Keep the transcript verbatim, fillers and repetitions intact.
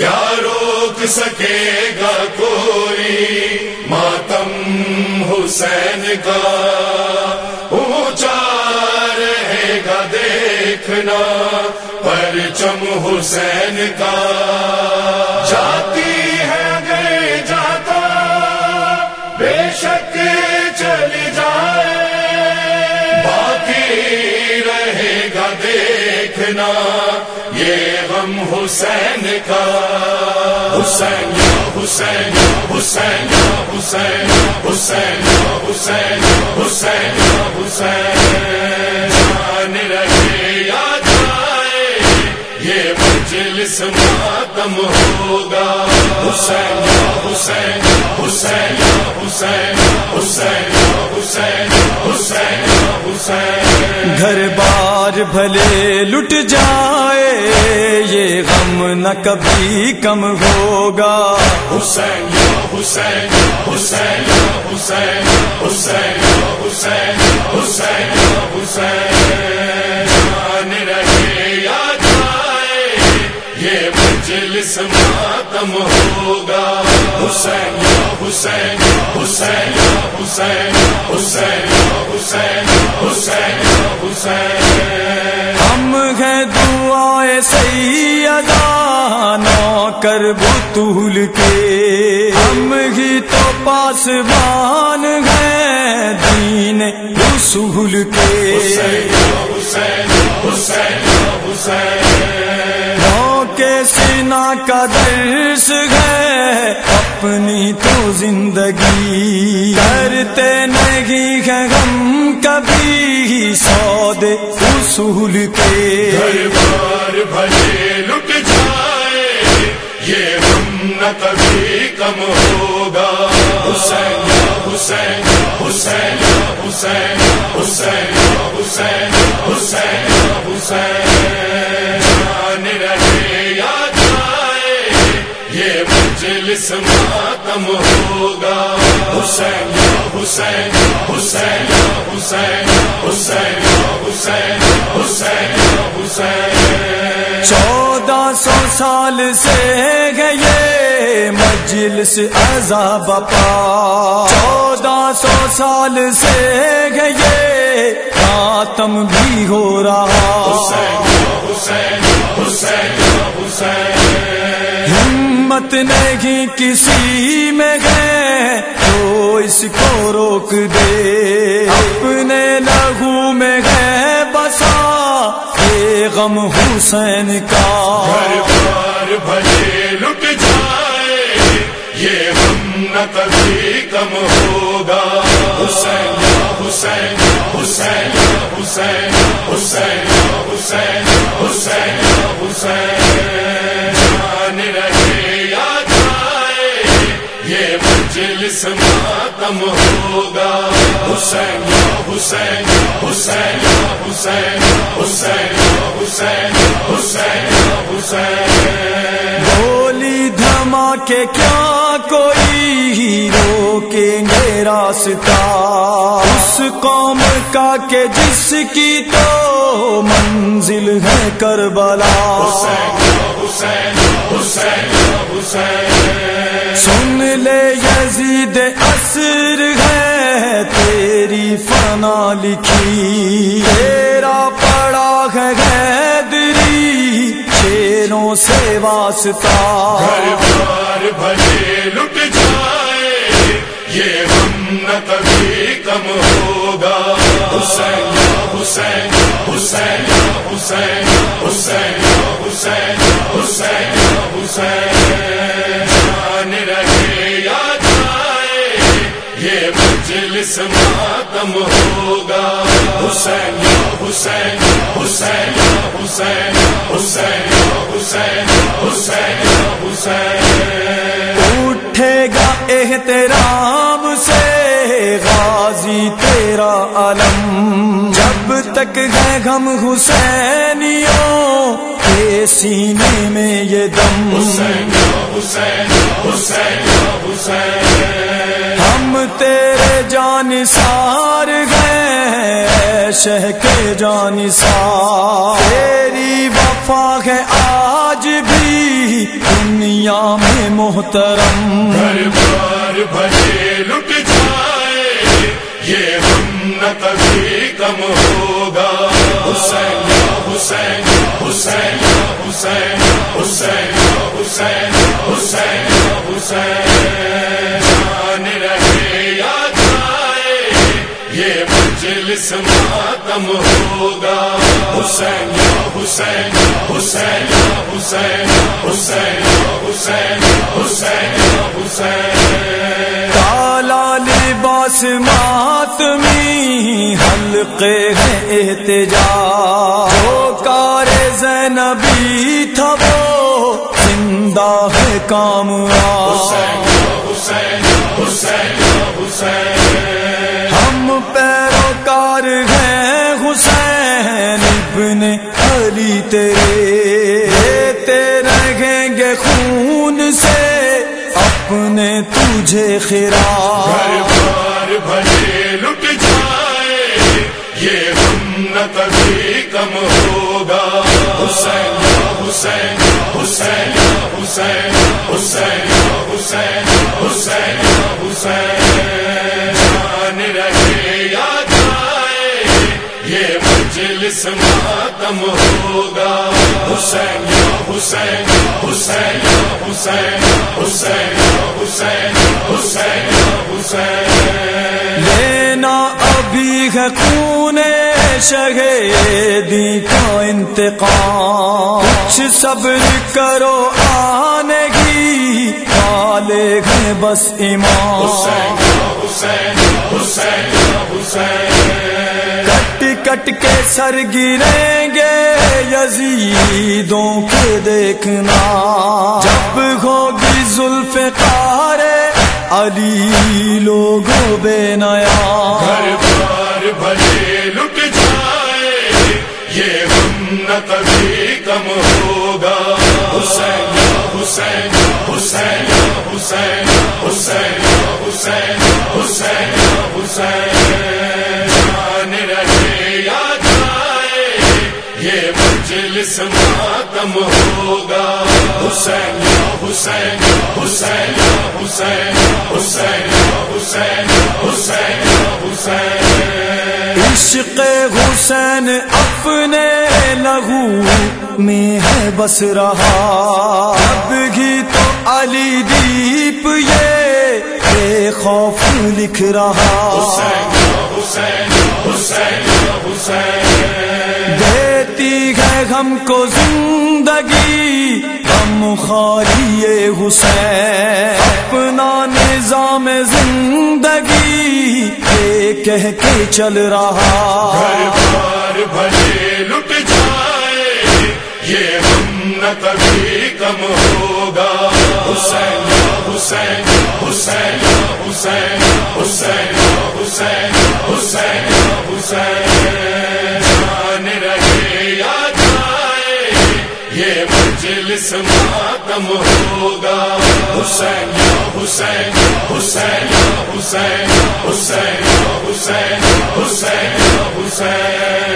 کیا روک سکے گا کوئی ماتم حسین کا، اونچا رہے گا دیکھنا پرچم حسین کا. جاتی ہے اگر جاتا بے شک چلی جائے، باقی رہے گا دیکھنا یہ غم حسین کا. حسین یا حسین یا حسین یا حسین حسین یا حسین حسین یا حسین، جان رہے یا جائے یہ مجلس ماتم ہوگا. حسین یا حسین حسین یا حسین حسین یا حسین حسین یا حسین. گھر بار بھلے لٹ جائے یہ غم نہ کبھی کم ہوگا. حسین یا حسین حسین یا حسین حسین یا حسین حسین یا حسین، جان رہے یا جائے یہ مجلس ماتم ہوگا. حسین یا حسین حسین یا حسین حسین یا حسین حسین یا حسین. ہم ہیں دعائے سیدہ نوکر بطول کے، ہم ہی تو پاسبان ہیں دین رسول کے. حسین یا حسین حسین یا حسین، کے سینا کا درس ہے اپنی تو زندگی، کرتے نہیں ہے ہم کبھی سودے اصول کے. گھر بار بھلے لٹ جائے یہ غم نہ کبھی کم ہوگا. حسین یا حسین حسین یا حسین حسین یا حسین حسین یا حسین، جان رہے یا جائے یہ مجلس ماتم ہوگا. حسین یا حسین حسین یا حسین حسین یا حسین حسین یا حسین. چودہ سو سال سے ہے یہ مجلس عذاب پا، چودہ سو سال سے ہے یہ ماتم بھی ہو رہا. حسین یا حسین حسین یا حسین، ہمت نہیں کسی میں ہے تو اس کو روک دے، اپنے لہو میں ہے بسا یہ غم حسین کا. گھر بار بھلے لٹ جائے یہ غم نہ کبھی کم ہوگا. حسین یا حسین حسین یا حسین حسین یا حسین حسین یا حسین، جان رہے یا جائے یہ مجلس ماتم ہوگا. حسین یا حسین حسین یا حسین حسین یا حسین حسین یا حسین. گولی دھماکے کیا کوئی روکیں گے راستہ اس قوم کا کہ جس کی تو منزل ہے کربلا. حسین یا حسین حسین یا حسین، سن لے یزید عصر ہے تیری فنا لکھی، تیرا پڑا ہے حیدری شیروں سے واسطہ. گھر بار بھلے لٹ جائے یہ غم نہ کبھی کم ہوگا. حسین یا حسین حسین یا حسین حسین یا حسین حسین یا حسین، جان رہے یا جائے یہ مجلس ماتم ہوگا. حسین یا حسین حسین یا حسین حسین یا حسین حسین یا حسین. اٹھے گا احترام سے غازی تیرا علم، جب تک ہے غم حسینیوں کے سینے میں یہ دم. حسین یا حسین حسین یا حسین، ہم تیرے جانثار ہیں شہ کے جانثار، تیری وفا ہے آج بھی دنیا دنیا میں محترم، گھر بار بھلے لٹ جائے یہ غم نہ کبھی کم ہوگا. حسین یا حسین حسین یا حسین حسین یا حسین حسین یا حسین، جان رہے یا جائے یہ مجلس ماتم ہوگا. حسین یا حسین حسین یا حسین حسین یا حسین حسین یا حسین. کالا لباس ماتمی حلقے ہیں احتجاج، جو کار زینبی تھا وہ زندہ ہے کامیاب. حسین یا حسین حسین یا حسین، ہم پیروکار ہیں حسین ابن علی تیرے، دیتے رہیں گے خون سے اپنے تجھے خراج. گھر بار بھلے لٹ جائے یہ غم نہ کبھی کم ہوگا. حسین یا حسین حسین یا حسین حسین یا حسین حسین یا حسین، جان رہے یا جائے یہ مجلس ماتم ہوگا. حسین یا حسین حسین یا حسین حسین یا حسین حسین یا حسین. لینا ابھی ہے خون شہیدی کا انتقام، کچھ صبر کرو آنے کی والے ہیں بس ایمان. حسین یا حسین حسین یا حسین، کٹ کٹ کے سر گریں گے یزیدوں کے دیکھنا، جب ہوگی زلف قار علی لوگوں بے نیا. گھر بار بھلے لٹ جائے یہ غم نہ کبھی کم ہوگا. حسین یا حسین حسین یا حسین حسین یا حسین حسین یا حسین، جان رہے یا جائے یہ مجلس ماتم ہوگا. حسین یا حسین حسین یا حسین حسین یا حسین حسین یا حسین. عشق حسین اپنے لہو میں ہے بس رہا، اب ہی تو علی دیپ یہ بے خوف لکھ رہا. حسین یا حسین حسین یا حسین، دیتی ہے ہم کو زندگی غم خالی حسین، اپنا نظام زندگی یہ کہہ کے چل رہا. گھر بار بھلے لٹ جائے یہ غم نہ کبھی کم ہوگا. حسین یا حسین حسین یا حسین حسین یا حسین حسین یا حسین، جان رہے یا جائے یہ مجلس ماتم ہوگا. حسین یا حسین حسین یا حسین حسین یا حسین حسین یا حسین.